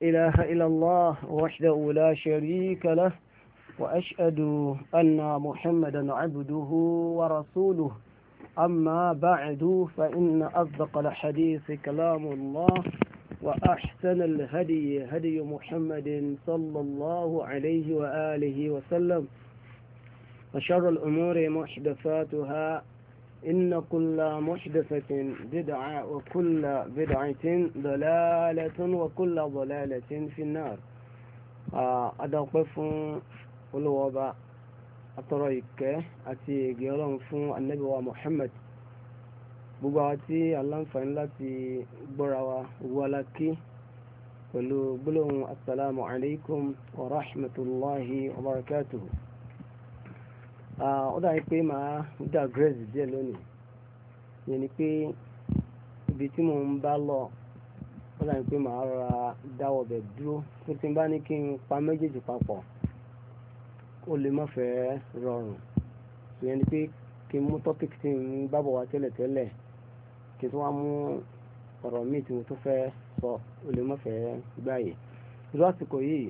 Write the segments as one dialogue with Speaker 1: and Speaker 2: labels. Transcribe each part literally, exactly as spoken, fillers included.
Speaker 1: إله إلا الله وحده لا شريك له وأشهد أن محمدا عبده ورسوله أما بعد فإن أصدق الحديث كلام الله وأحسن الهدي هدي محمد صلى الله عليه وآله وسلم وشر الأمور محدثاتها إن كل محدثة بدعة وكل بدعة ضلالة وكل ضلالة في النار. أدوقف الوضع أتريك أتي قيران فون النبي ومحمد ببعتي اللهم فإن التي بروا ولكي ولو السلام عليكم ورحمة الله وبركاته. ó dàbí pé màá digress díẹ̀ lónìí yẹn ni pé ibi tí mò ń bá lọ ó dàbí pé màá ra dáwọ́ bẹ̀ dúró tó ti bá ní kí n pa méjèèjì papọ̀ ó lè má fẹ́ rọrùn yẹn ni pé kí n mú topic tí n bá bọ̀ wá tẹ́lẹ̀tẹ́lẹ̀ kí n tó wá mú ọ̀rọ̀ míì tí mo tó fẹ́ sọ ó lè má fẹ́ gbáyè irú àsìkò yìí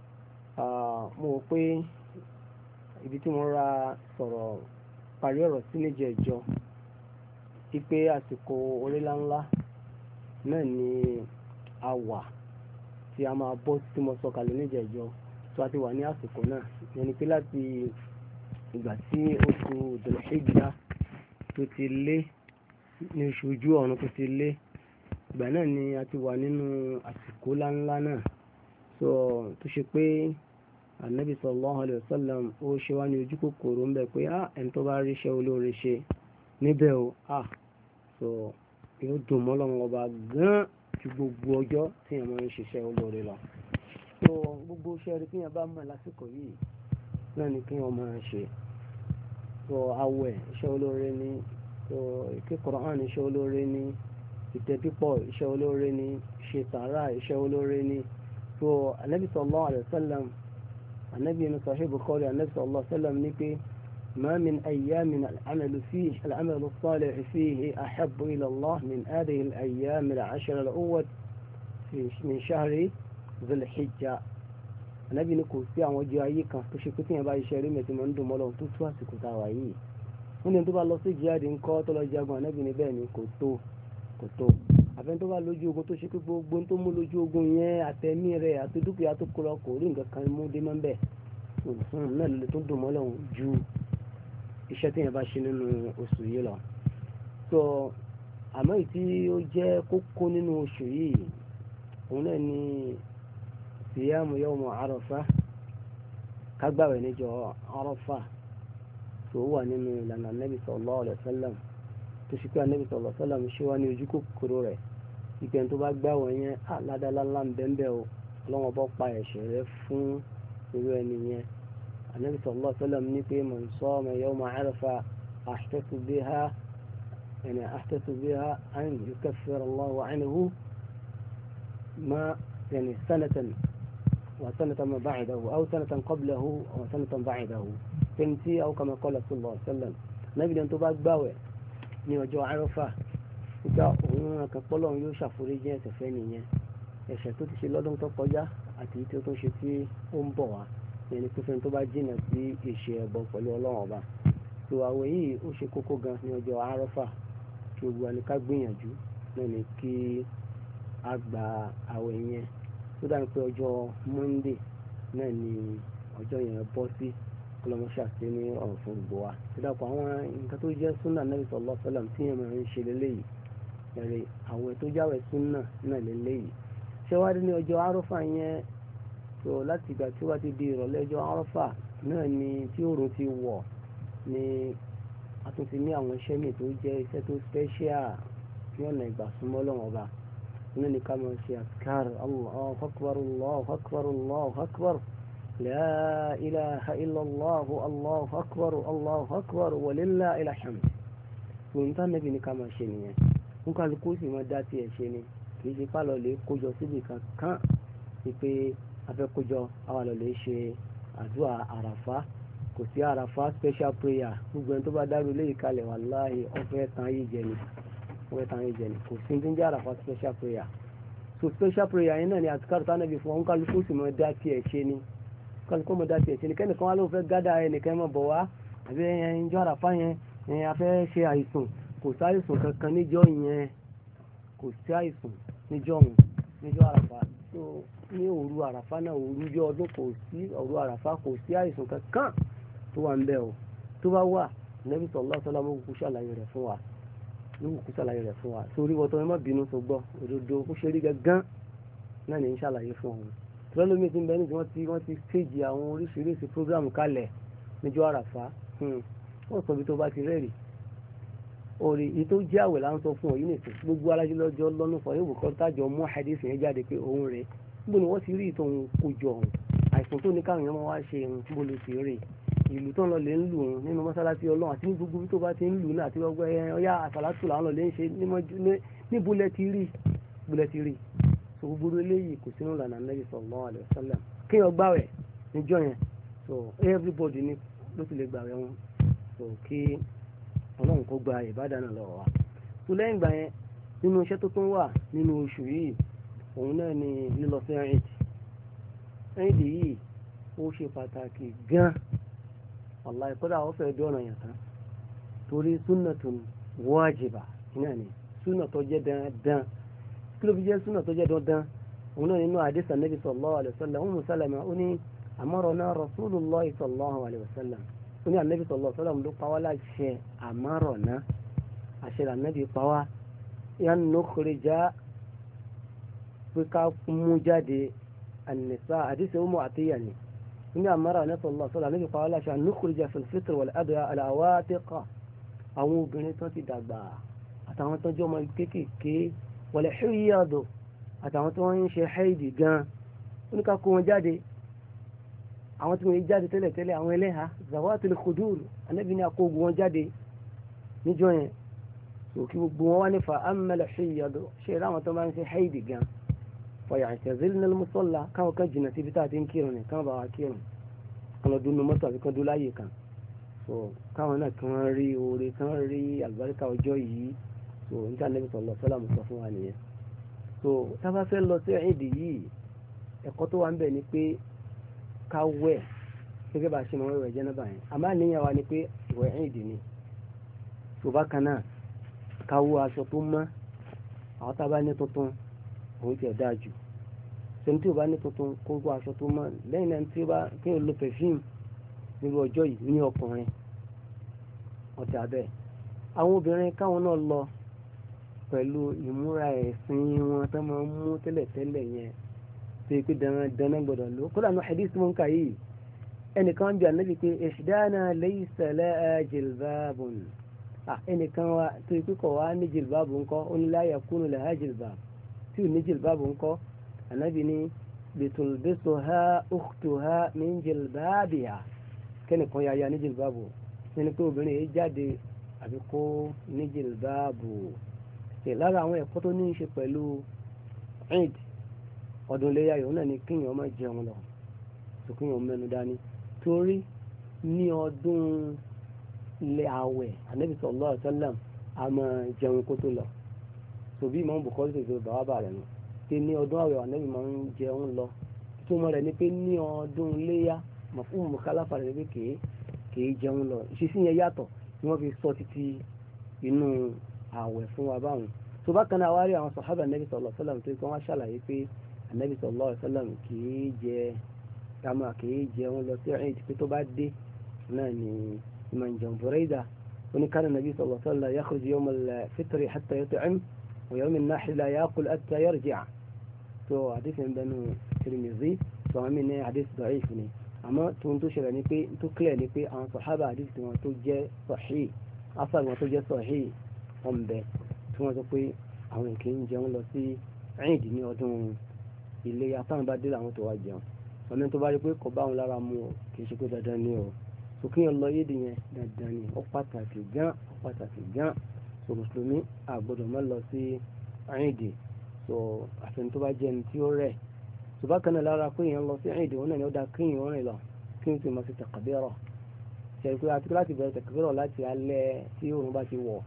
Speaker 1: mo wò pé ibi tí mo ra sọ̀rọ̀ parí ọ̀rọ̀ sí níjẹ̀jọ́ wípé àsìkò orílẹ̀ ńlá náà ni a wà tí a máa bọ́ tí mo sọ kalẹ̀ níjẹ̀jọ́ tó a ti wà ní àsìkò náà yẹn ni pé láti ìgbà tí oṣù Dhul-Hijjah tó ti lé ní oṣù ojú ọ̀run tó ti lé ìgbà náà ni a ti wà nínú àsìkò láńlá náà tó ṣe pé Ànábì sallallahu alayhi wa sallam ó ṣe wá ní ojú kòkòrò ń bẹ pé á ẹni tó bá rí iṣẹ́ olóore ṣe níbẹ̀ o á so yóò dùn mọ́ Ọlọ́run ọba gan ju gbogbo ọjọ́ tí èèyàn máa ń ṣiṣẹ́ olóore lọ. so gbogbo iṣẹ́ rí kíyàn bá mọ̀ lásìkò yìí náà ni kíyàn máa ṣe. so àwẹ̀ iṣẹ́ olóore ni, so ìké Kùránì iṣẹ́ olóore ni, ìtẹ̀pípọ̀ iṣẹ́ olóore ni, ṣe sàárà iṣẹ́ olóore ni. so Ànábì sallallahu alayhi wa sallam النبي من صحيح البخاري النبي صلى الله عليه وسلم نقول ما من أيام العمل فيه العمل الصالح فيه أحب إلى الله من هذه الأيام العشر الأول من شهر ذي الحجة. النبي نقول في عن وجهي كان تشكتين بعد شهرين من دون ملون تتواس كتاوي من يدوب الله سجاد إن قاتل جاء النبي نبني كتو كتو àfẹn tó bá lójú ogun tó ṣe pé gbogbo tó mú lójú ogun yẹn àtẹ̀mí rẹ̀ àti dúkìá tó kó lọ kò rí nǹkan kan mú dé mọ́ bẹ́ẹ̀ náà lè tó dùn mọ́ lọ́hùn ju iṣẹ́ tí yẹn bá ṣe nínú oṣù yìí lọ. so àmọ́ èyí tí ó jẹ́ kókó nínú oṣù yìí òun náà ni siyamu yawmu Arafah kágbàwẹ̀ níjọ́ Arafah tó wà nínú ìlànà Nabi sallallahu alaihi wasallam tó ṣe pé Ànábì sallallahu alaihi wasallam ṣe wá ní ojú kòkòrò rẹ̀ ìpẹ́ tó bá gbá wọn yẹn aládàlálá ń bẹ́ẹ̀ o ọlọ́wọ́n bọ́ pa ẹ̀ṣẹ̀ rẹ̀ fún irú ẹni yẹn. Ànábì sallallahu alaihi wasallam ní pé man sama yawma Arafah ahtasibu biha yani ahtasibu biha an yukaffira Allahu anhu ma yani sanatan wa sanatan ma ba'dahu aw sanatan qablahu wa sanatan ba'dahu tẹ̀mtí aw kama qala sallallahu alaihi wasallam Ànábì dẹ́n tó bá gbáwẹ̀ ní ọjọ́ Àrafà nígbà òun ràn kan pọ́lọ́run yóò ṣàforíjì ẹ̀ṣẹ̀ fẹ́ nìyẹn ẹ̀ṣẹ̀ tó ti ṣe lọ́dún tó kọjá àti tí ó tó ṣe tí ó ń bọ̀ wá ẹni pé fẹ́ni tó bá jìnà sí ìṣe ẹbọ pẹ̀lú Ọlọ́run ọba. tó àwẹ̀ yìí ó ṣe kókó gan ní ọjọ́ Àrafà kí gbogbo ẹni ká gbìyànjú náà ni kí a gba àwẹ̀ yẹn tó dáa pé ọjọ́ Monday náà ni ọjọ́ yẹn bọ́ sí kọlọmọṣà sí ní ọ̀rọ̀ fún gbogbo wa. ìdàpọ̀ àwọn nǹkan tó jẹ́ súnà Nabi sallallahu alaihi wasallam tí yẹn máa ń ṣe lélẹ́yìí ẹ̀rẹ̀ àwẹ̀ tó jáwẹ̀ súnà náà lélẹ́yìí. ṣé wá rí ní ọjọ́ Àrafà yẹn tó láti ìgbà tí wá ti di ìrọ̀lẹ́ ọjọ́ Àrafà náà ni tí oòrùn ti wọ̀ ni a tún ti ní àwọn iṣẹ́ míì tó jẹ́ iṣẹ́ tó special ní ọ̀nà ìgbà súnmọ́ Ọlọ́run ọba. inú ni ká máa ṣe àkàr Allahu akbar Allahu akbar Allahu akbar لا إله إلا الله الله أكبر الله أكبر ولله الحمد. وإنت النبي نكما شيني nǹkan àlùkò sì máa dá tiẹ̀ ṣe ni kì í ṣe pálọ̀ lè kójọ síbi kankan wípé afẹ́kójọ àwọn àlọ́ lè ṣe àdúrà àràfá kò sí àràfá special prayer gbogbo ẹni tó bá dárú ilé ìkalẹ̀ wàláhì ọ̀fẹ́ tán yìí jẹ ni ọ̀fẹ́ tán yìí jẹ ni kò sí ní jẹ́ àràfá special prayer so special prayer yẹn náà ni àtikárù tánàbí fún wọn kálukú sì mọ dá tiẹ̀ ṣe ni kálukú mọ dá tiẹ̀ ṣe ni kẹ́nìkan wá ló fẹ́ gádà ẹnìkan mọ̀ bọ̀ wá àbí ẹyin jọ́ àràfá yẹn ẹyin afẹ́ ṣe àìsùn kò sí àìsùn kankan níjọ́ yẹn kò sí àìsùn níjọ́ òun níjọ́ àràfá so ní òru àràfá náà òru jọ́ ọdún kò sí òru àràfá kò sí àìsùn kankan tó wà ń bẹ̀ o tó bá wà Nabi sallallahu alaihi wasallam kú ṣàlàyé rẹ̀ fún wa ló kú ṣàlàyé rẹ̀ fún wa sórí wọ́tọ́ ẹ má bínú tó gbọ́ òdodo kó ṣe rí gángan náà ní ṣàlàyé fún ọ̀hún tọ́lọ́mí ti ń bẹ ní wọ́n ti wọ́n ti stéèjì àwọn oríṣiríṣi prógrámù kalẹ̀ níjọ́ àràfá wọ́n sọ bí tó bá ti rẹ́rìí orí èyí tó jẹ́ àwẹ̀ là ń sọ fún ọ yìí nìkan gbogbo alájú lọ́jọ́ lọ́nà fún yóò kọ́ tájọ mú hadith yẹn jáde pé òun rẹ̀ níbo ni wọ́n ti rí ìtòun kojọ ọ̀hún àìsàn tó ní káwọn èèyàn máa wá ṣe ìrùn níbo ló ti rí ìlú tó ń lọ lè ń lù ún nínú mọ́sálásí ọlọ́run àti ní gbogbo tó bá ti ń lù náà àti gbogbo ọyá àsàlátù làwọn lọ lè ń ṣe níbo lẹ ti rí níbo lẹ ti rí so gbogbo eléyìí kò sínú ìlànà Nabi sallallahu alaihi wasallam kí wọ́n gbàwẹ̀ níjọ́ yẹn so everybody ní ló ti lè gbàwẹ̀ wọn so kí ọlọ́run kó gba ìbádà náà lọ́wọ́ wa tó lẹ́yìn ìgbà yẹn nínú iṣẹ́ tó tún wà nínú oṣù yìí òun náà ni lílọ sí ẹ̀ẹ́dì ẹ̀ẹ́dì yìí ó ṣe pàtàkì gan wàláhì kódà ó fẹ́ dọ́nà yàn tán torí sunnatun wajiba iná ni súnà tó jẹ́ dandan kí ló fi jẹ́ súnà tó jẹ́ dandan òun náà nínú hadith Nabi sallallahu alaihi wasallam Ummu Salama ó ní amarana Rasulullahi sallallahu alaihi wasallam ó ní Ànábì sallallahu alaihi wasallam ló pa wá láṣẹ amarana àṣẹ Ànábì pa wá yan nukhrija pé ká mú jáde an-nisa hadith Ummu Atiyya ni ní amarana sallallahu alaihi wasallam Ànábì pa wá láṣẹ an nukhrija fil fitr wal adha al-awatiqa àwọn obìnrin tó ti dàgbà àtàwọn tó jọmọ kéékèèké wal hiyad àtàwọn tó ń ṣe haidi gan oníkà kó wọn jáde àwọn tí wọ́n jáde tẹ́lẹ̀ tẹ́lẹ̀ àwọn ẹlẹ́ha zawatul khudur Ànábì ní akógun wọn jáde níjọ́ yẹn so kí gbogbo wọn wá ní fa ammal hiyad ṣe ráwọn tó máa ń ṣe haidi gan fa ya'tazilna al-musalla káwọn kan jìnnà síbi tá a ti ń kírun ní káwọn bá wa kírun kan lọ dúnú mọ́tò àbí kan dún láàyè kan so káwọn náà kí wọ́n rí oore kí wọ́n rí àlùbáríkà ọjọ́ yìí so níta Ànábì sallallahu alaihi wasallam sọ fún wa nìyẹn so tá a bá fẹ́ lọ sí ẹ̀ẹ́dì yìí ẹ̀kọ́ tó wà ń bẹ̀ ni pé ká wẹ̀ gẹ́gẹ́ bá a ṣe mọ̀ wẹ̀ jẹ́nàbà yẹn àmọ́ àníyàn wa ni pé ìwẹ̀ ẹ̀ẹ́dì ni so bákan náà ká wọ aṣọ tó mọ́ àwọn tá a bá ní tuntun òun ti ẹ̀ dáa jù sẹ́ni tí o bá ní tuntun kó wọ aṣọ tó mọ́ lẹ́yìn náà tí o bá kí o lo perfume nínú ọjọ́ yìí ní ọkùnrin ọ̀dà bẹ́ẹ̀ àwọn obìnrin káwọn náà lọ pẹ̀lú ìmúra ẹ̀sìn wọn tó máa ń mú tẹ́lẹ̀tẹ́lẹ̀ yẹn tó yẹ pé dandan gbọ́dọ̀ lò kódà ní hadith tí mo ń kà yìí ẹnìkan bí Ànábì pé ihdana laysa laha jilbabun ẹnìkan wa tó yẹ pé kọ̀ wá ní jilbabu ńkọ́ ó ní la yakunu laha jilbab tí ò ní jilbabu ńkọ́ Ànábì ní litulbisuha ukhtuha min jilbabiha kẹ́nìkan ya ya ní jilbabu ẹni pé obìnrin yìí jáde àbí kó ní jilbabu lára àwọn ẹ̀kọ́ tó ní í ṣe pẹ̀lú Eid ọdún léyà yòó náà ni kíyàn má jẹun lọ tó kíyàn mẹ́nu dání torí ní ọdún ilé àwẹ̀ Ànábì sallallahu alaihi wasallam a máa jẹun kó tó lọ tòbí Imam Bukhari tó ṣe bàbá bà rẹ̀ nù pé ní ọdún àwẹ̀ Ànábì máa ń jẹun lọ ìtumọ̀ rẹ̀ ni pé ní ọdún léyà mọ̀fún mọ̀kálàfà rẹ̀ pé kèé kèé jẹun lọ ìṣesí yẹn yàtọ̀ tí wọ́n fi sọ títí inú àwẹ̀ fún wa báwọn tó bá kan náà wá rí àwọn sàhábà Ànábì sallallahu alaihi wasallam tó kọ́ wọ́n ṣàlàyé pé Ànábì sallallahu alaihi wasallam kìí jẹ kàmá kìí jẹun lọ sí ẹ̀ẹ́dì pé tó bá dé náà ni ìmọ̀ ìjẹun Burayda oníkànnì Ànábì sallallahu alaihi wasallam yakhruju yawm al-fitri hatta yut'im wa yawm an-nahri la ya'kul hatta yarji' tó àdìsí ń bẹnu Tirmidhi tó àwọn mìíràn àdìsí da'if ni àmọ́ tó ń tó ṣẹlẹ̀ ni pé tó clear ni pé àwọn sàhábà àdìsí wọn tó jẹ́ sahih asàg wọn tó jẹ́ sahih wọn bẹ tí wọ́n sọ pé àwọn èkè ń jẹun lọ sí ẹ̀ẹ́dì ní ọdún ilé àtàwọn bá dé làwọn tó wá jẹun ọmọ tó bá rí pé kò bá wọn lára mu ọ kì í ṣe pé dandan ni ọ tó kí yẹn lọ yéèdì yẹn dandan ni ó pàtàkì gan ó pàtàkì gan so mùsùlùmí àgbọ́dọ̀ má lọ sí ẹ̀ẹ́dì so àfẹn tó bá jẹ ní tí ó rẹ̀ tó bá kan lára pé yẹn lọ sí ẹ̀ẹ́dì wọn náà ni ó da kí yẹn rìn lọ kí yẹn sì máa fi takbira ṣe pé àti láti bẹ̀rẹ̀ takbira láti alẹ́ tí òun bá ti wọ̀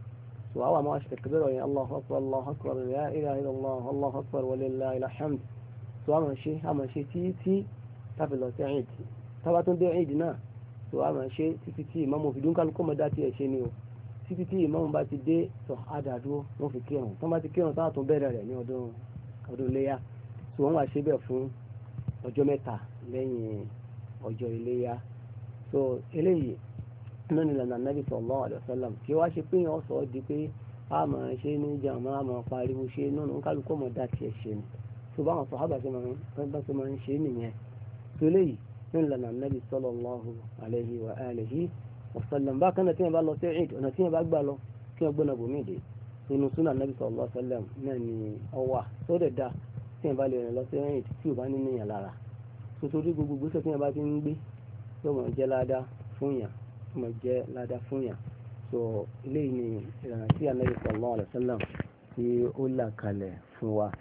Speaker 1: so àwọn àmọ́ àṣẹ kẹbẹ́rọ̀ yẹn Allahu akbar Allahu akbar la ilaha illallah Allahu akbar wa lillahil hamd so àmọ́ ṣe àmọ́ ṣe títí tábì lọ sí Eid tábà tó dé Eid náà so àmọ́ ṣe títí tí ìmáàmù òfin dúnkálukọ́ mọ́ dá tiẹ̀ ṣe ni o títí tí ìmáàmù bá ti dé sọ àdàdúró wọn fi kírun tó bá ti kírun tó àtún bẹ̀rẹ̀ rẹ̀ ní ọdún ọdún iléyà so wọ́n wá ṣe bẹ́ẹ̀ fún ọjọ́ mẹ́ta lẹ́yìn ọjọ́ iléyà so eléyìí náà ni lànà nàbì sallallahu alaihi wasallam kí wá ṣe pé yẹn sọ di pé a máa ṣe ní jàmá a máa pariwo ṣe nínú kálukọ́ mọ̀ dá tiẹ̀ ṣe ni so báwọn sàhábà ṣe máa ń ṣe nìyẹn so eléyìí náà ni lànà nàbì sallallahu alaihi wa alihi wasallam bákan náà tí wọ́n bá lọ sí Eid ọ̀nà tí wọ́n bá gbà lọ kí wọ́n gbọ́nà bòmí dé inú súnà nàbì sallallahu alaihi wasallam náà ni ọwà tó dẹ̀ da tí wọ́n bá lè rìn lọ sí Eid tí ò bá ní níyàn lára sotori gbogbo gbèsè tí wọ́n bá ti ń gbé yóò mọ̀ jẹ́ ládàá fún yàn yóò mọ̀ jẹ́ ládàá fún yàn so eléyìí ni ìlànà tí Ànábì sallallahu alaihi wasallam tí ó là kalẹ̀ fún wa.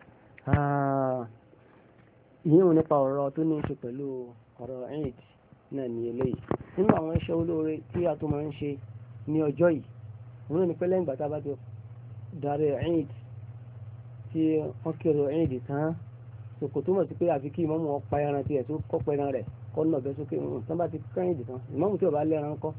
Speaker 1: ìyẹn ò nípa ọ̀rọ̀ tó ní í ṣe pẹ̀lú ọ̀rọ̀ Eid náà ní eléyìí nínú àwọn iṣẹ́ olóore tí a tó máa ń ṣe ní ọjọ́ yìí òun ní pẹ́lẹ́ ìgbà tá a bá ti darí Eid tí wọ́n kéré Eid tán kò túmọ̀ sí pé àfi kí ìmáàmù wọn pa ẹran tiẹ̀ tó kọ́ pa ẹran rẹ̀ kọ́ náà bẹ́ sókè tán bá ti kọ́ Eid tán ìmáàmù tí ò bá lẹ́ran kọ́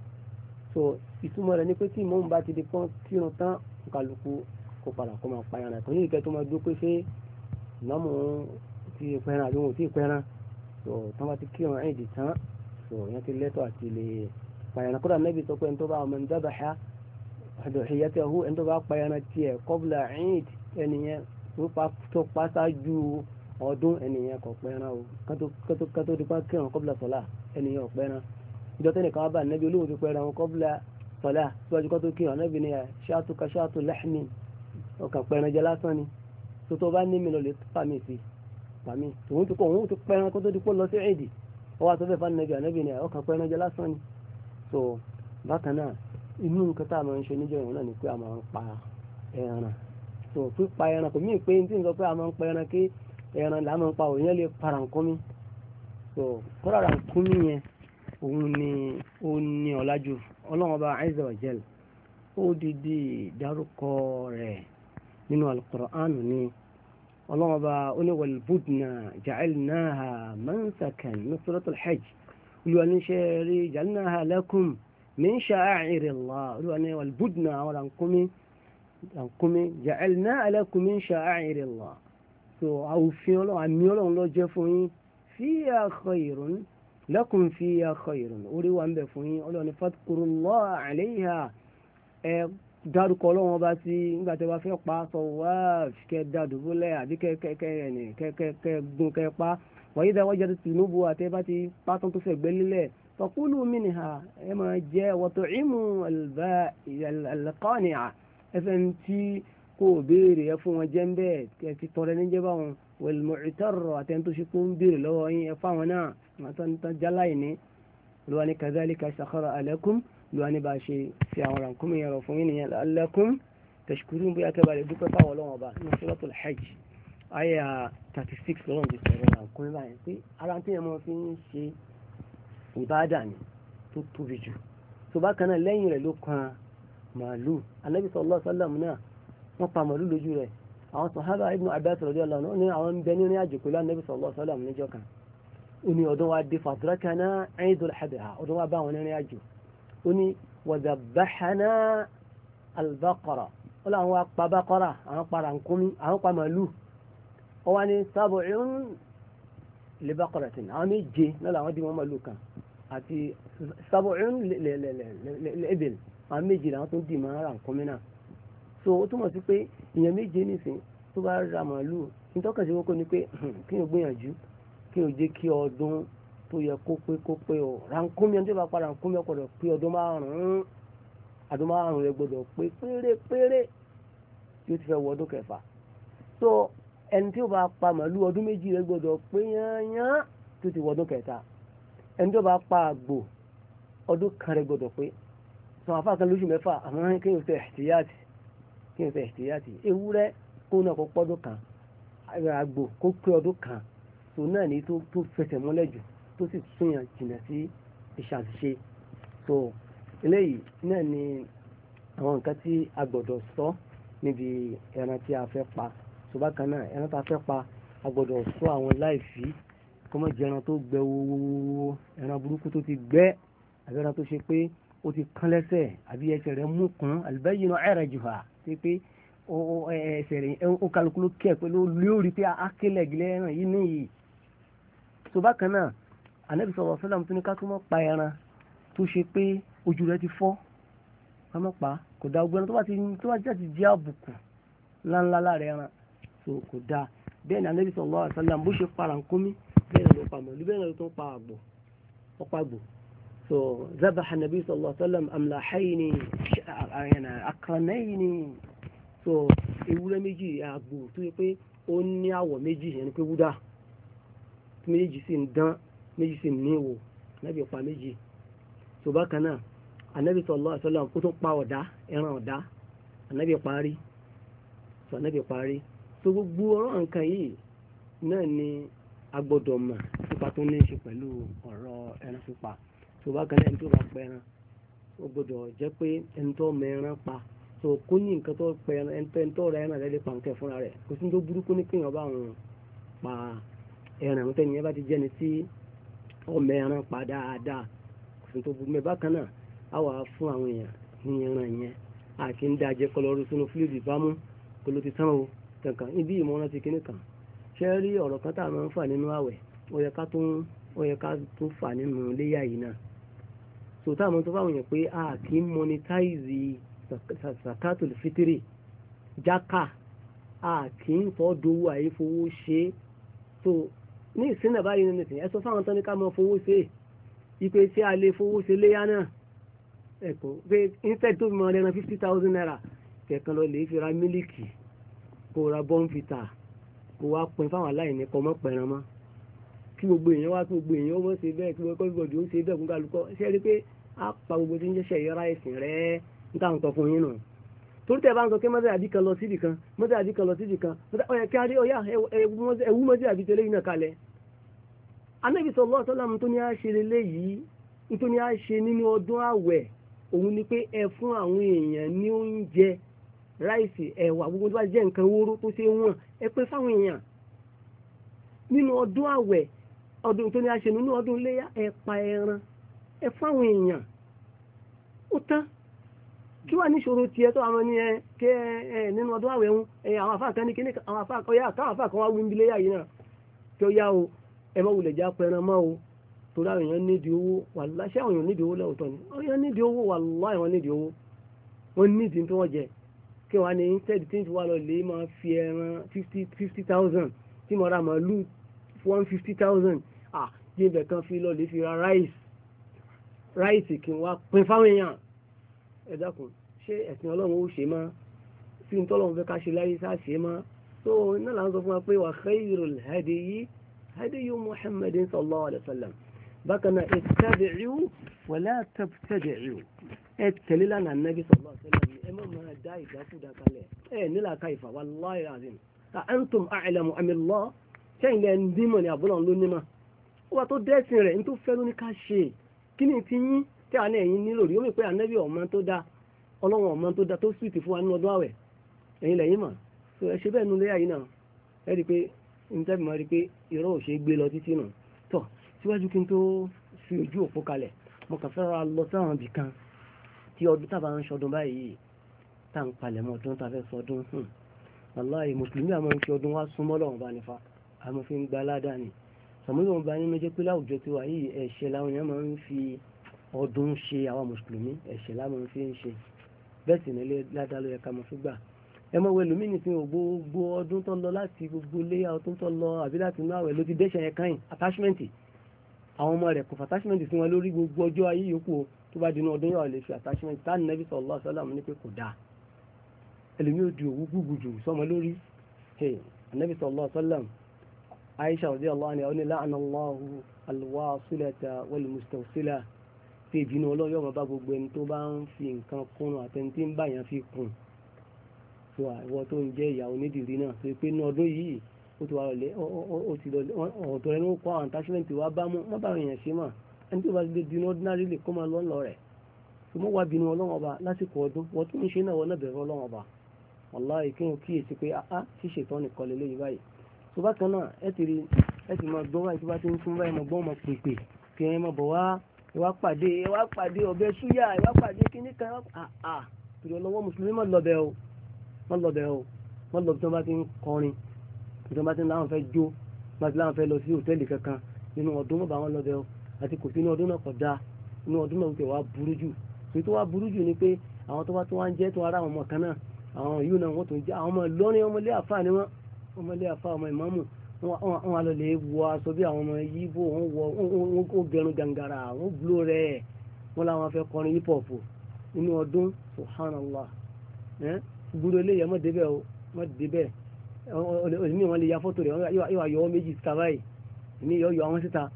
Speaker 1: so ìtumọ̀ rẹ̀ ni pé tí ìmáàmù bá ti di pọ́n kírun tán kálukú kó padà kó máa pa ẹran rẹ̀ kò ní ìkẹ́ tó máa dúró pé ṣé ìmáàmù ti pẹ́ran àbí wọn ò tí ì pẹ́ran so tán bá ti kírun Eid tán so yẹn ti lẹ́tọ̀ àti lè pààyàn kódà Nábì sọ pé ẹni tó bá ọmọ ní dábàá udhiyatahu ẹni tó bá pààyàn tiẹ̀ qabla Eid ẹnìyẹn tó pa ṣáájú ọdún ẹnìyẹn kò pẹ́ran o kátó dípá kírun qabla salah ẹnìyẹn ò pẹ́ran ìjọ tẹ́nì kan bá Nábì olóhùn ti pẹ́ran qabla salah síwájú kátó kírun Nábì ni shatuka shatu lahmin ọkàn pẹ́ran jẹ lásán ni tó tó bá ní mi lọ lè pàmì sí pàmì tòun ti kọ́ òun ti pẹ́ran kó tó dípò lọ sí Eid wọ́n wá sọ fẹ́ fún Ànábì Ànábì ni ọkàn pẹ́ ẹran jẹ lásán ni so bákan náà inú nǹkan tá a máa ń ṣe níjọ́ ìwọ̀n náà ni pé a máa ń pa ẹran so pípa ẹran kò míì pé ní tí n sọ pé a máa ń pa ẹran kí ẹran là máa ń pa òyìn lè pa rànkúnmí so kọ́ra rànkúnmí yẹn òun ni ó ní ọ̀làjú Ọlọ́run Ọba Azza wa Jal ó dìdí dárúkọ rẹ̀ nínú Al-Qur'an ni ọlọ́wọ́n bá oníwàl budna ja'alnaha mansakan ní suratul hajj olùwàníṣẹ́ rí ja'alnaha lakum min sha'airillah olùwàníwàl budna àwọn rànkúmí rànkúmí ja'alnaha lakum min sha'airillah so àwòfin ọlọ́run àmì ọlọ́run ló jẹ́ fún yín fiya khayrun lakum fiya khayrun orí wa ń bẹ fún yín ọlọ́run fadhkurullaha alayha ẹ dárúkọ ọlọ́wọ́n bá sí nígbà tí wọ́n fẹ́ pa sọ wá kẹ dàdúgbòlẹ̀ àbí kẹ gun kẹ pa wọ́n yí dá wọ́n jẹ́ Tinubu àti bá ti pátán tó fẹ́ gbé lílẹ̀ fakulu minha ẹ máa jẹ́ wa tu'imu al-qani'a ẹfẹ̀ tí kò béèrè ẹ fún wọn jẹ́ ń bẹ́ẹ̀ kẹ ti tọrẹ níjẹ́ bá wọn wal mu'tar àti ẹni tó ṣe kó ń béèrè lọ́wọ́ yín ẹ fáwọn náà àtọ́ jáláì ní lọ́wọ́ ní kadhalika sakhara lakum lọ́wọ́ ní bá ṣe fi àwọn rànkúnmí yẹn rọ̀ fún yín nìyẹn la'allakum tashkurun bóyá kẹ́ bá lè dúpẹ́ fáwọn ọlọ́wọ́n ọba ní suratul hajj àyà thirty six lọ́wọ́n ti sọ̀rọ̀ rànkúnmí báyìí pé ara tí yẹn máa fi ń ṣe ìbáàdà ni tó tóbi jù tó bá kan náà lẹ́yìn rẹ̀ ló kan màálù Ànábì sallallahu alaihi wasallam náà wọ́n pa màálù lójú rẹ̀ àwọn sàhábà Ibn Abbas radiyallahu anhu ní àwọn ń bẹ nínú àjò pẹ̀lú Ànábì sallallahu alaihi wasallam níjọ́ kan ó ní ọdún wa dé fàtúrákàná Eidul Adha ọdún wa bá àwọn nínú àjò ó ní wàdàbáhánà albaqara ó láwọn wa pa baqara àwọn pa rànkúnmí àwọn pa màálù ó wá ní sab'un li baqaratin àwọn méje náà làwọn dì wọn màálù kan àti sab'un li ibil àwọn méje làwọn tó ń dì máa rànkúnmí náà so ó túmọ̀ sí pé ìyẹn méje nìsín tó bá ra màálù nítọ́kàn sí kókó ni pé kí n gbìyànjú kí n jẹ́ kí ọdún tó yẹ kó pé kó pé o rànkúnmí ẹni tó bá pa rànkúnmí ọkọ̀dọ̀ pé ọdún márùn-ún ọdún márùn-ún rẹ gbọdọ̀ pé pérépéré tí ó ti fẹ́ wọ ọdún kẹfà so ẹni tí ó bá pa màálù ọdún méjì rẹ gbọdọ̀ pé yányán tó ti wọ ọdún kẹta ẹni tó bá pa àgbò ọdún kan rẹ gbọdọ̀ pé sọ àfáà kan lóṣù mẹ́fà àwọn kéèyàn fẹ́ ẹ̀tìyàtì kéèyàn fẹ́ ẹ̀tìyàtì ewúrẹ́ kó náà kó pọ́dún kan àgbò kó pé ọdún kan so náà ní tó fẹsẹ̀ mọ́lẹ̀ jù tó sì súnyàn jìnà sí ìṣàṣìṣe so eléyìí náà ni àwọn nǹkan tí a gbọ́dọ̀ sọ níbi ẹran tí a fẹ́ pa tó bá kan náà ẹran tí a fẹ́ pa a gbọ́dọ̀ sọ àwọn láìfí kó má jẹ́ ẹran tó gbẹ wọ́wọ́wọ́ ẹran burúkú tó ti gbẹ àbí ẹran tó ṣe pé ó ti kán lẹ́sẹ̀ àbí ẹsẹ̀ rẹ̀ mú kún albayyinu i'rajuha tí pé ẹsẹ̀ rẹ̀ ó kálukú ló kẹ́ pé lórí pé akélẹ̀ gilẹ̀ ẹran yìí níyì tó bá kan náà Ànábì sallallahu alaihi wasallam tó ní ká tó mọ́ pa ẹran tó ṣe pé ojú rẹ̀ ti fọ́ ká mọ́ pa kò dá ogun ẹran tó bá ti tó bá ti jẹ́ àbùkù ńláńlá lára ẹran tó kò dá bẹ́ẹ̀ ni Ànábì sallallahu alaihi wasallam bó ṣe para nkómi bẹ́ẹ̀ ló pa mọ̀lú bẹ́ẹ̀ ló tó pa àgbò ọ̀pá àgbò so zabaha Ànábì sallallahu alaihi wasallam amlahayni aqranayni so ewúrẹ́ méjì àgbò tó yẹ pé ó ní àwọ̀ méjì yẹn ni pé wúdà méjì sì ń dán méjì sì ní ìwò Ànábì pa méjì tó bákan náà Ànábì sallallahu alaihi wasallam kó tó pa ọ̀dá ẹran ọ̀dá Ànábì parí so Ànábì parí so gbogbo ọ̀rọ̀ nǹkan yìí náà ni a gbọ́dọ̀ mọ̀ nípa tó ní í ṣe pẹ̀lú ọ̀rọ̀ ẹran pípa tó bákan náà ẹni tó bá pa ẹran ó gbọ́dọ̀ jẹ́ pé ẹni tó mọ ẹran pa so kó ní nǹkan tó pẹ ẹni tó ra ẹran rẹ̀ lè pa nǹkan fúnra rẹ̀ kò sí tó burúkú ní kéèyàn bá wọn pa ẹran àwọn tẹ́niyẹn bá ti jẹ́ni tí ọmọ ẹran pa dáadáa kò sí tó burú mẹ́ bákan náà á wà fún àwọn èèyàn ní ẹran yẹn àti ń dájẹ́ kọlọ́rù sínú fílíìdì bámú kó ló ti tán o kankan ibi ìmọ̀ràn ti kíní kan ṣe rí ọ̀rọ̀ kan tá a máa ń fà nínú àwẹ̀ ó yẹ ká tún ó yẹ ká tún fà nínú léyà yìí náà so táwọn tó fáwọn èèyàn pé a kì í monetize zakatul fitiri jákà a kì í tọ́ dowó àyífowó ṣe so ní ìsínà báyìí nínú ìsìn ẹ sọ fáwọn tán ní ká máa fowó ṣe ipe tí a lè fowó ṣe léyà náà ẹ̀kọ́ pé instead tó fi máa rẹran fifty thousand naira kẹ̀kan lọ lè fi ra mílíkì kó ra bọ́ǹfìtà kó wá pin fáwọn aláìní kọ́ mọ́ pẹ̀ràn mọ́ kí gbogbo èèyàn wá kí gbogbo èèyàn wọ́n ṣe bẹ́ẹ̀ kí gbogbo everybody ó ṣe bẹ́ẹ̀ fún kálukọ́ ṣe rí pé á pa gbogbo tí ń jẹ́ṣẹ̀ yọra ẹ̀sìn rẹ̀ ń táwọn sọ fún yín nù torí tẹ́ bá ń sọ pé mọ́tẹ́ àbí kan lọ síbì kan mọ́tẹ́ àbí kan lọ síbì kan ọ̀yà kí a rí ọ̀yà ẹ̀wú mọ́tẹ́ àbí tẹ́lẹ̀ yìí náà kalẹ̀ Ànábì sallallahu alaihi wasallam tó ní á ṣe lélẹ́yìí tó ní á ṣe nínú ọdún àwẹ̀ òun ni pé ẹ fún àwọn èèyàn ní oúnjẹ ráìsì ẹ̀wà gbogbo tó bá jẹ́ nǹkan wóró tó ṣe wọ́n ẹ pé fáwọn èèyàn nínú ọdún àwẹ̀ ọdún tó ní a ṣe nínú ọdún léyà ẹ pa ẹran ẹ fáwọn èèyàn ó tán kí wà níṣòro tiẹ̀ tó àwọn ní ẹ kẹ ẹ nínú ọdún àwẹ̀ ń ẹ àwọn afá kan ní kíní àwọn afá kan yá káwọn afá kan wá wí ń bi léyà yìí náà tó yá o ẹ má wulẹ̀ já pẹran mọ́ o torí àwọn èèyàn nídìí owó wàláhì ṣé àwọn èèyàn nídìí owó lẹ́wọ̀tọ́ ni àwọn èèyàn nídìí owó wàláhì àwọn nídìí owó wọ́n nídìí tí wọ́n jẹ kí wọ́n á ní instead tí wọ́n á lọ lè máa fi ẹran fifty fifty thousand tí mo ra màálù one fifty thousand ah jíǹbẹ̀ kan fi lọ lè fi ra rice rice kí wọ́n á pín fáwọn èèyàn ẹ dákun ṣé ẹ̀sìn ọlọ́run ó ṣe mọ́ sí ní tọ́lọ́run fẹ́ ká ṣe láyé sá ṣe mọ́ tó iná là ń sọ fún wa pé wa khayrul hadyi hadyu Muhammadin sallallahu alaihi wasallam bákan náà ittabi'u wa la tabtadi'u ẹ tẹ̀lé lánàá Nabi sallallahu alaihi wasallam ẹ má máa dá ìdákúdá kalẹ̀ ẹ nílà káìfà wallahi azim antum a'lamu amillah sẹ́yìn lẹ́ ń dímọ̀ ní àbúrò ló nímọ̀ ó wà tó dẹ́sìn rẹ̀ ní tó fẹ́ ló ní ká ṣe kí ni ti yín tí a ní ẹ̀yìn nílò rí ó mì pé ànábì ọ̀mọ tó dá ọlọ́run ọ̀mọ tó dá tó sùìtì fún wa nínú ọdún àwẹ̀ ẹ̀yìn lẹ́yìn mà so ẹ ṣe bẹ́ẹ̀ nulẹ̀ yìí náà ẹ rí i pé ní tẹ́bí máa rí i pé irọ́ ò ṣe é gbé lọ títí nù tọ̀ síwájú kí n tó fi ojú òpó kalẹ̀ mo kàn fẹ́ ra lọ sáwọn ibì kan tí ọdún tábà ń ṣọdún báyìí tá à ń palẹ̀ mọ́ ọdún tá a fẹ́ sọdún wàláhì mùsùlùmí àmọ́ ń fi ọdún wá súnmọ́ lọ́wọ́ bá nífa àmọ́ fi ń gba aládàá ni sàmúlò wọn bá nínú jẹ́ pé láwùjọ tiwa yìí ẹ̀ṣẹ̀ làwọn èèyàn máa ń fi ọdún ṣe àwọn mùsùlùmí ẹ̀ṣẹ̀ láwọn fi ń ṣe bẹ́ẹ̀ sì nílé ládàá ló yẹ ká máa fi gbà ẹ mọ̀ wẹ́lú mí nìsín gbogbo ọdún tó lọ láti gbogbo léyà ọdún tó lọ àbí láti inú àwẹ̀ ló ti dẹ́ṣẹ̀ yẹn káyìn attachment àwọn ọmọ rẹ̀ kò fà attachment sí wọn lórí gbogbo ọjọ́ ayé yòókù tó bá dinú ọdún yóò lè fi attachment tá Nabi sallallahu alaihi wasallam ní pé kò dáa ẹlòmí ò di òwú gbùgbùjù sọmọ lórí Nabi sallallahu alaihi wasallam Aisha radiyallahu anha ní la'ana Allahu al-wasilata wal-mustawsila tí ìbínú ọlọ́yọ́ ọmọ bá gbogbo ẹni tó bá ń fi nǹkan kúnnù àtẹni tí ń bá yàn fi kùn tó àìwọ tó ń jẹ́ ìyàwó nídìrí náà tó pé ní ọdún yìí ó ti wà lọ́lẹ́ ó ti lọ ọ̀tọ̀ rẹ̀ ní ó kọ́ àwọn attachment wa bá mú wọ́n bá yàn ṣe mà ẹni tó bá ti lè di ní ordinary lè kó máa lọ́ lọ rẹ̀ tó mọ́ wá bínú ọlọ́run ọba lásìkò ọdún wọ́n tún ń ṣe náà wọ́n náà bẹ̀rù ọlọ́run ọba wàláhì kí n kíyèsí pé áá tí ṣètọ́ nìkan lè léyìí báyìí tó bá kan náà ẹ ti rí ẹ ti mọ gbọ́n báyìí tó bá ti ń fún báyìí mọ gbọ́n mọ pèpè kí ẹ mọ bọ̀ wá ẹ wá pàdé ẹ wá pàdé ọbẹ̀ súyà ẹ wá pàdé kíní kan àà torí ọlọ́wọ́ mùsùlùmí mọ̀ lọ́bẹ̀ o mọ̀ lọ́bẹ̀ o mọ̀ lọ́bẹ̀ tó bá ti ń kọrin tó bá ti ń láwọn fẹ́ jó bá ti láwọn fẹ́ lọ sí hòtẹ́ẹ̀lì kankan nínú ọdún mọ̀ bá wọn lọ́bẹ̀ o àti kò sí inú ọdún náà kọ̀ dáa inú ọdún náà ń tẹ̀ wá burú jù èyí tó wá burú jù ni pé àwọn tó bá tó wá ń jẹ́ tó ara àwọn ọmọ kan náà àwọn yìí náà wọ́n tó ń jẹ́ àwọn ọmọ lọ́rin ọmọlé àfáà ni wọ́n ọmọlé àfáà ọmọ ìmáàmù wọn lọ lè wọ aṣọ bí àwọn ọmọ yíbò wọn wọ wọn gẹrun jàǹgàrà wọn gbúrò rẹ̀ wọn làwọn fẹ́ kọrin hip hop inú ọdún subhanallah ẹ gbúrò eléyìí ọmọ débẹ̀ o ọmọ débẹ̀ òní wọn lè ya fọ́tò rẹ̀ yóò wá yọwọ́ méjì síta báyìí èmi yọ yọ àwọn síta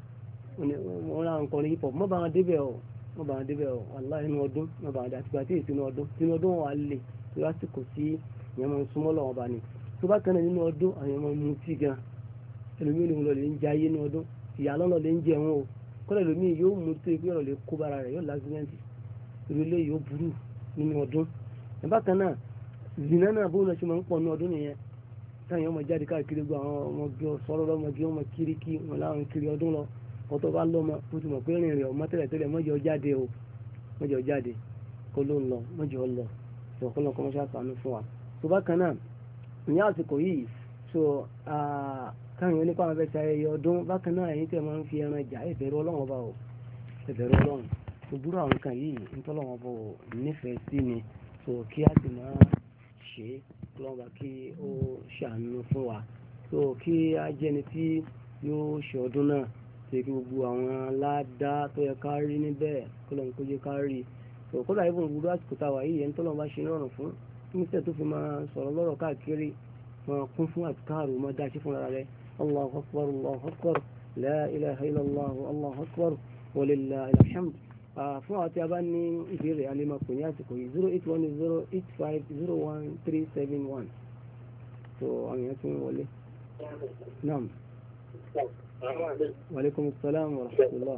Speaker 1: wọn làwọn kọrin hip hop mọ́ bá wọn débẹ̀ o mọ́ bá wọn débẹ̀ o wàláhì inú ọdún mọ́ bá wọn dé àtìgbà tí èsì inú ọdún inú ọdún wọn wà lè tó lásìkò tí ìyẹn máa ń súnmọ́ lọ́wọ́ bá ní tó bá kan náà nínú ọdún àwọn èèyàn máa ń mutí gan ẹlòmíì ni wọn lọ lè ń jayé ní ọdún ìyá lọ́nà lè ń jẹ wọn o kọ́lẹ̀ ẹlòmíì yóò mú tó ikú ọ̀rọ̀ lè kó bára rẹ̀ yóò lásìmẹ́ǹtì torí ilé yóò burú nínú ọdún ẹ̀bá kan náà zìnà náà bóun náà ṣe máa ń pọ̀ ní ọdún nìyẹn táwọn ọmọ jáde káàkiri gbọ́ àwọn ọmọge sọ̀rọ̀ lọ́mọge ọmọ kiriki wọn láwọn kiri ọdún lọ ọtọ́ bá lọ́mọ ó ti mọ̀ pé rìnrìn ọmọ tẹ́lẹ̀ tẹ́lẹ̀ mọ́jọ jáde o mọ́jọ jáde kó ló ń lọ mọ́jọ lọ ìwọ̀kọ́lọ́ kọ́ mọ́ṣá sànú fún wa tó bá kan náà ní àsìkò yìí so káyọ̀ nípa àwọn afẹ́sẹ̀ ayẹyẹ ọdún bákan náà ẹ̀yin tẹ̀ máa ń fi ẹran jà ẹ̀bẹ̀rù ọlọ́run ọba o ẹ̀bẹ̀rù ọlọ́run gbogbo àwọn nǹkan yìí ntọ́lọ́wọ́n bọ̀ nífẹ̀ẹ́ sí ni so kí á sì máa ṣe é lọ́wọ́ kí ó ṣàánú fún wa so kí á jẹ́ni tí yóò ṣe ọdún náà ṣe kí gbogbo àwọn aládàá tó yẹ ká rí níbẹ̀ kó lóun kó jẹ́ ká rí so kódà ibùn gbogbo àsìkò táwa yìí ẹni tọ́lọ́wọ́n bá ṣe rọrùn fún níṣẹ́ tó fi máa sọ̀rọ̀ lọ́rọ̀ káàkiri máa kún fún àtikáàrò máa dá sí fúnra rẹ̀ Allahu akbar Allahu akbar la ilaha illallah Allahu akbar wa lillahil hamd fún àwọn tí a bá ní ìbéèrè alẹ́mọ̀ pè ní àsìkò yìí zero eight one zero eight five zero one three seven one so àwọn èèyàn tí wọ́n wọlé naam wa alaikum salaam wa rahmatullah.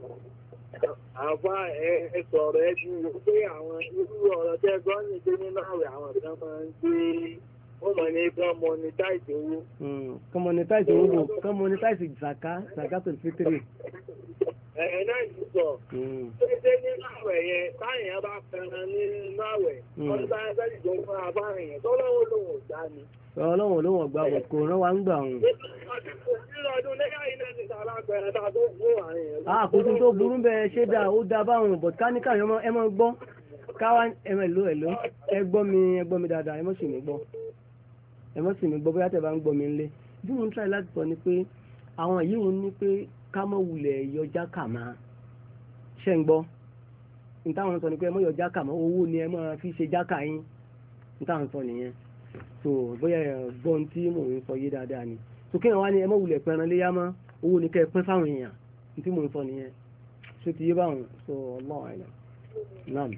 Speaker 2: àbá ẹ sọ̀rọ̀ ẹ ju pé àwọn irú ọ̀rọ̀ tẹ́ gbọ́ ní pé nínú àwẹ̀ àwọn kan máa ń gbé wọ́n mọ̀ ní kán monetize owó.
Speaker 1: kán monetize owó kán monetize zaka zakatul fitri.
Speaker 2: ẹ̀ẹ́ náà ti sọ ṣé nínú àwẹ̀ yẹn táyà bá fẹ́ràn nínú àwẹ̀ wọ́n bá ẹ fẹ́ẹ́ jọ fún abárin yẹn tó lọ́wọ́ lòun ò gbá ni.
Speaker 1: ọlọ́wọ́ lòun ò gbá wọ̀ kò rán wa ń gbà wọn.
Speaker 2: nínú ọdún lẹ́yìn iná ti sàrà pẹ̀lú ta tó gbó àárín yẹn.
Speaker 1: àkóso tó burú bẹ́ẹ̀ ṣé dáa ó dáa báwọn bọ̀ káníkà ẹ mọ́ gbọ́ káwá ẹ mọ̀ èlò èlò ẹ gbọ́ mi ẹ gbọ́ mi dáadáa ẹ mọ̀ sì mí gbọ́ ẹ mọ̀ sì mí gbọ́ bóyá tẹ̀ bá ń gbọ́ mi ńlé bí mo ń try láti sọ ni pé àwọn yìí ń ní pé ká mọ̀ wulẹ̀ yọjá kà máa ṣe ń gbọ́ nítawọn sọ ni pé ẹ mọ̀ yọjá kà máa owó ni ẹ máa fi ṣe jákà yín nítawọn sọ nìyẹn so bóyá ẹ gbọ́ ohun tí mò ń sọ yé dáadáa ni so kí wọ́n wá ní ẹ mọ̀ wulẹ̀ pẹran léyà mọ́ owó ni kẹ́ ẹ pín fáwọn èèyàn ní tí mò ń sọ nìyẹn so ti yé báwọn so Allahu a'lam. naam.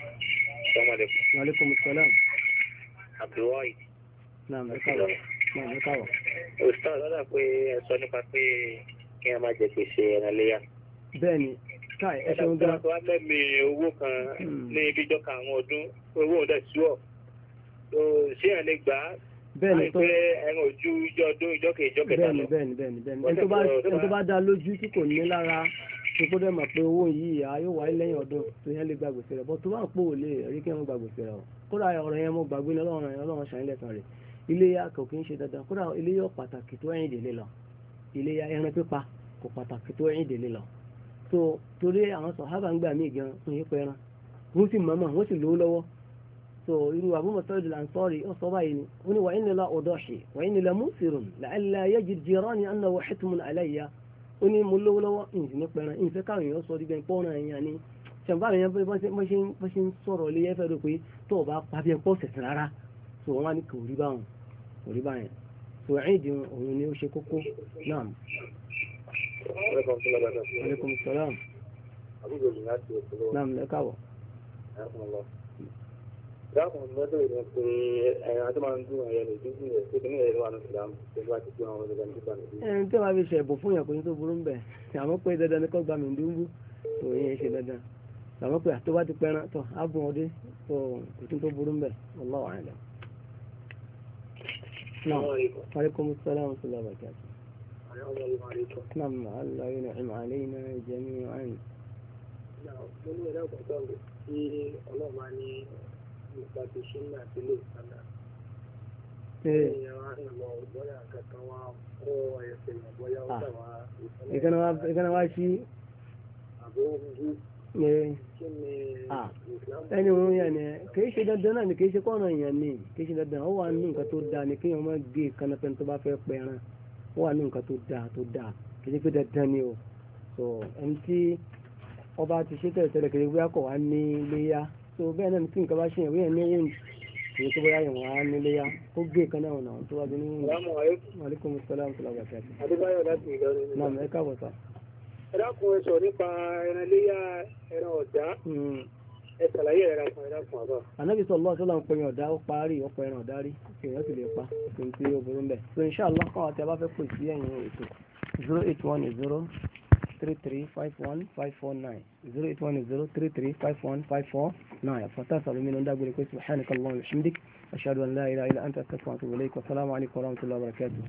Speaker 1: wa alaikum salaam.
Speaker 2: Abdulwahid.
Speaker 1: naam ẹ káwọ́ naam ẹ káwọ́.
Speaker 2: òṣìṣẹ́ ọ̀dọ́dà pé ẹ sọ nípa pé kí ẹ má jẹ gbèsè ẹran léyà.
Speaker 1: bẹ́ẹ̀ni káì ẹ ṣeun gan.
Speaker 2: ẹ̀dá tó wá lẹ́mí owó kan ní ibi ìjọka àwọn ọdún owó ọ̀dẹ ṣúọ̀ tó ṣé ẹ̀ lè gbà á.
Speaker 1: bẹ́ẹ̀ni tó
Speaker 2: pé ẹran ojú ìjọ ọdún ìjọ kejì ìjọ kẹta lọ.
Speaker 1: bẹ́ẹ̀ni bẹ́ẹ̀ni bẹ́ẹ̀ni ẹni tó bá ẹni tó bá dá lójú tí kò ní lára tó kó dẹ̀ mọ̀ pé owó yìí a yóò wáyé lẹ́yìn ọdún tó yẹn lè gba gbèsè rẹ̀ bọ́ tó bá ń pò lè rí kí wọ́n gba gbèsè rẹ̀ o kódà ọ̀rọ̀ yẹn mo gbàgbé ní ọlọ́run yẹn ọlọ́run ṣàyìn lẹ́sàn rẹ̀ iléyá kò kí ń ṣe dandan kódà iléyá pàtàkì tó ẹ̀yìn délé lọ iléyá ẹran pípa kò pàtàkì tó ẹ̀yìn délé lọ so torí àwọn sàhábà ń gbà mí gan fún yín pẹran wọ́n sì mọ̀mọ́ wọ́n sì lówó lọ́wọ́ so irú Abu Mas'ud al-Ansari ó sọ báyìí ni ó ní wa inni la udahi wa inni la musirun la'alla yajid jirani annahu hitmun alayya ó ní mo lówó lọ́wọ́ ìyìn ní pẹran ìyìn fẹ́ káwọn èèyàn sọ dígbẹ́ pọ́nrán èèyàn ni ṣàǹfààní yẹn bó ṣe ń sọ̀rọ̀ ilé yẹn fẹ́ rò pé tó o bá pa bí ẹ pọ̀ sẹ̀sẹ̀ rárá so wọ́n wá ní kò rí báwọn kò rí báyẹn so ẹ̀yìn ìdí òun ni ó ṣe kókó náà. aleykum salaam. naam ẹ káàbọ̀.
Speaker 2: dáhùn lọ́dọ̀ ìrìn pé ẹ̀yàn àti máa ń dún ẹ̀yẹ ní ìdíjú rẹ̀ pé kíní ẹ̀rọ àwọn ìsìlámù tó bá ti pín àwọn ọmọdé ní ìgbà nìyí.
Speaker 1: ẹni tí wàá fi ṣe ẹ̀bùn fún yàn kò ní tó burú ń bẹ̀ àmọ́ pé dandan ni kò gba mi dúró òun yẹn ṣe dandan làwọn pé àtọ́ bá ti pẹ́ran tó ábùn ọdẹ tó kò tún tó burú mbẹ́ wallahu a'lam. náà aleykum salaam wa rahmatullahi wa barakatuh. نعم الله ينعم علينا جميعا.
Speaker 2: Now, mo ní ẹ̀dá ọ̀gbọ̀n sọ̀rọ̀ tí ọlọ́run máa ní nípa ti ṣe ní àtìlẹ́ ìsànà. Èèyàn á ń lọ bóyá kankan wá kó ẹsẹ̀ yẹn bóyá ó gbà wá ìsànà.
Speaker 1: ìkànnì wá sí.
Speaker 2: Àbó ojú. Kí ni ìsìlámù?
Speaker 1: ẹni òun yẹn ni kì í ṣe dandan náà ni kì í ṣe kọ́nà yẹn ni kì í ṣe dandan ó wà nínú nǹkan tó dáa ni kéèyàn má gé kanapẹ́ni tó bá fẹ́ pẹran ó wà nínú nǹkan tó dáa tó dáa kì í ṣe pé dandan ni o. so ẹni tí ọba ti ṣe tẹ̀lé tẹ̀lé kiri wíwá kọ̀ wá ní iléyà tó bẹ́ẹ̀ náà tí nǹkan bá ṣe ìwé yẹn ní wíńd èyí tó bá yà wọ́n á ní iléyà ó gé kan náà náà tó wá bí ní wíńd. aleykum salaam tó lọ́wọ́ kẹ́kẹ́.
Speaker 2: Adébáyọ̀ láti Ìlọrin.
Speaker 1: náà ẹ káàbọ̀ sá.
Speaker 2: Ẹ dákun ẹ sọ nípa ẹran iléyà ẹran ọ̀dá. Ẹ ṣàlàyé ẹ̀rọ kan ẹ dákun àbá.
Speaker 1: Ànábì sallallahu alaihi wasallam ń pẹ̀yìn ọ̀dá ó parí ọ̀pọ̀ ẹran ọ̀dá rí èèyàn sì lè pa òfin tí ó burú mbẹ̀. so inshallah kọ́ àti abáfẹ́ pè sí ẹ̀yìn ètò zero eight one zero three three five one five four nine zero eight one zero three three five one five four nine فتاة من عند أقول سبحانك اللهم وبحمدك أشهد أن لا إله إلا أنت أستغفرك وأتوب إليك والسلام عليكم ورحمة الله وبركاته.